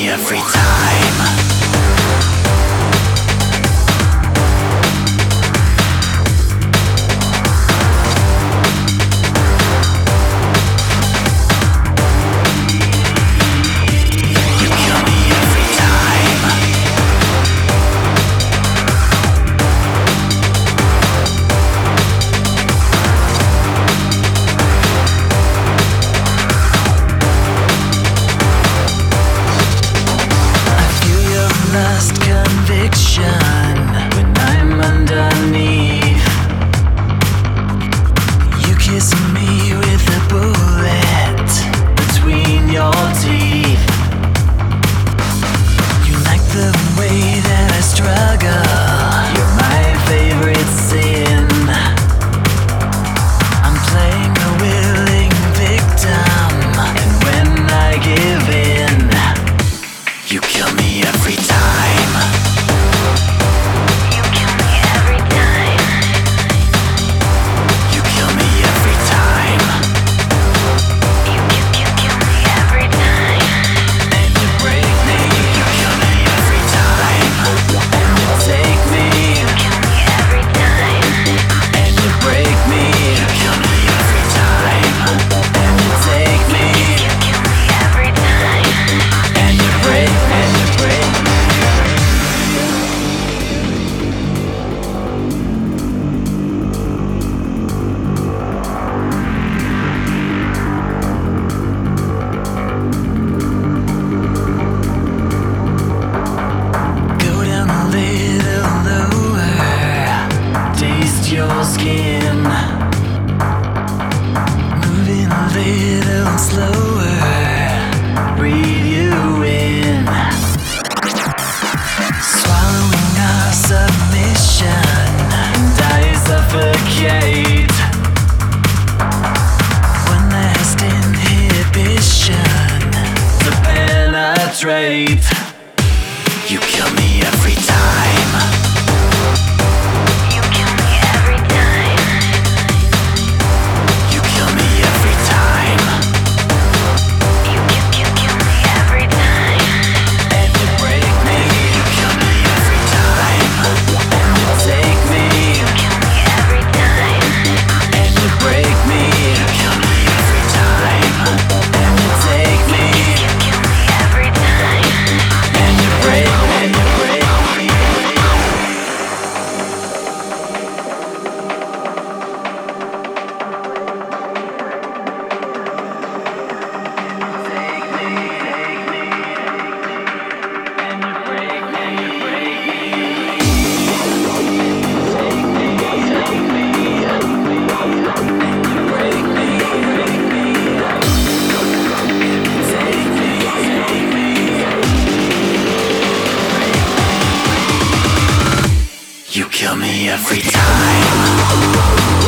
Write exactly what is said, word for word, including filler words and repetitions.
every time. When I'm underneath, you kiss me with a bullet between your teeth. You like the way that I struggle. You're my favorite sin. I'm playing a willing victim, and when I give in, you kill me every time. Your skin, moving a little slower, breathe you in, swallowing our submission, and I suffocate. One last inhibition to penetrate. You kill me every time. You kill me every time.